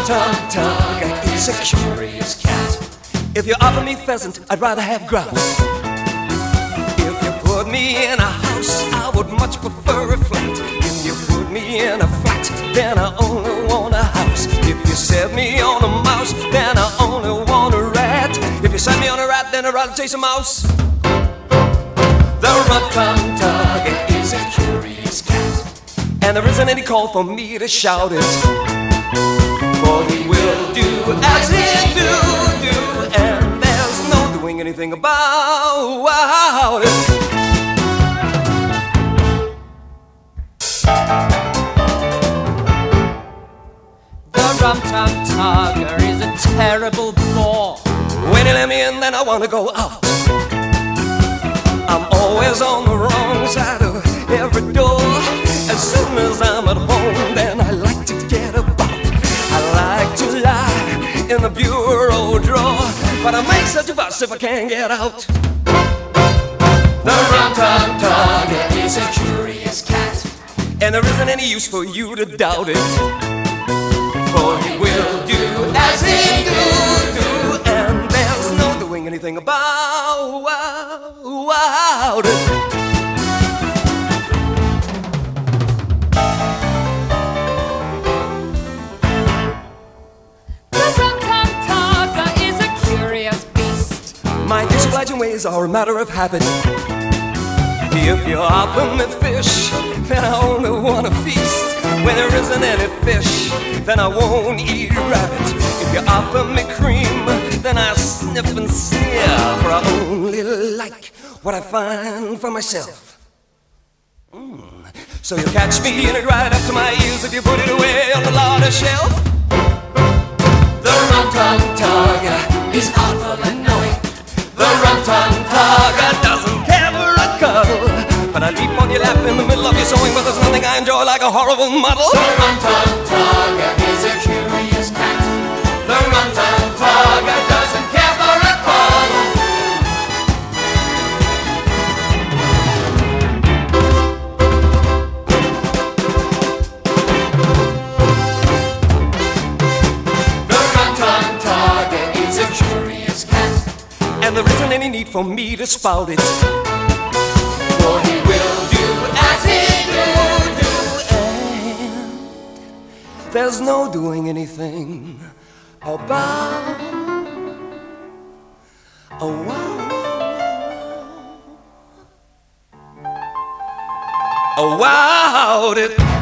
rum-tum tugger is a curious cat. If you offer me pheasant, I'd rather have grouse. If you put me in a house, I would much prefer a flat. If you put me in a flat, then I only want a house. If you set me on a mouse, then I only want a rat. If you set me on a rat, then I'd rather chase a mouse. The rum-tum tugger is a curious cat, and there isn't any call for me to shout it, for he will do as he do, and there's no doing anything about it. The rum-tum tugger is a terrible bore. When you let me in, then I want to go out. I'm always on the wrong side of every door. As soon as I'm at home, then I like to get about. I like to lie in the bureau drawer, but I make such a fuss if I can't get out. The rum-tum tugger is a curious cat, and there isn't any use for you to doubt it, for he will do as he do, and there's no doing anything about it. My disobliging ways are a matter of habit. If you offer me fish, then I only want to feast. When there isn't any fish, then I won't eat rabbit. If you offer me cream, then I sniff and sneer, for I only like what I find for myself. So you catch me in it right up to my ears if you put it away on the larder shelf. The rum-tum tugger is awful annoying. The rum-tum tugger doesn't care for a cuddle, but I leap on your lap in the middle of your sewing, but there's nothing I enjoy like a horrible muddle. The rum-tum tugger is a curious cat. The rum-tum tugger doesn't care for a cuddle. The rum-tum tugger is a curious cat, and there isn't any need for me to spout it, for he will do as he do, and there's no doing anything about it.